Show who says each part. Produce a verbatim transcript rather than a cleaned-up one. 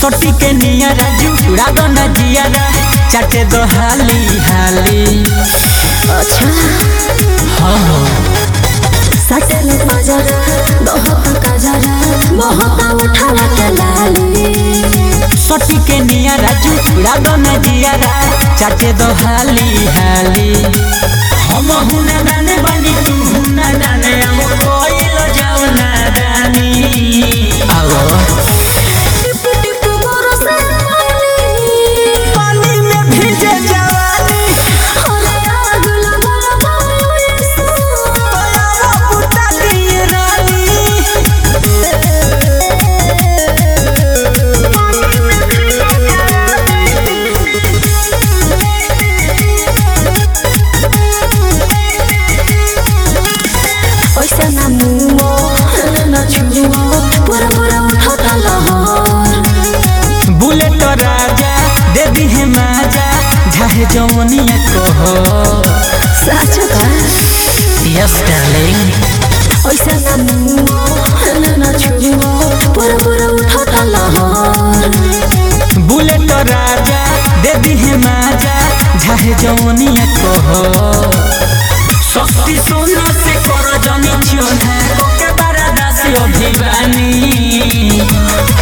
Speaker 1: सोटी के निया राजू उड़ा दो ना जियारा चाटे दो हाली हाली।
Speaker 2: अच्छा
Speaker 1: हाँ हाँ
Speaker 2: सटल बाजारा बहुत काजरा बहुत उठावा के लाली।
Speaker 1: सोटी के निया राजू उड़ा दो ना जियारा चाटे दो हाली हाली। हम हुना दाने बनी तू हुना दाने हम कोई लो जाओ ना दानी। आओ बुलेट राजा दे दी है माजा झाहे जवनिया कहो।
Speaker 2: सच का
Speaker 1: यस डार्लिंग
Speaker 2: ओइसा ना मुओ ना छुओ पर पर उठाता लहर।
Speaker 1: बुलेट राजा दे दी है माजा झाहे जवनिया कहो। शक्ति सोना से करो जनी चोना के बारा दासी अभिवानी।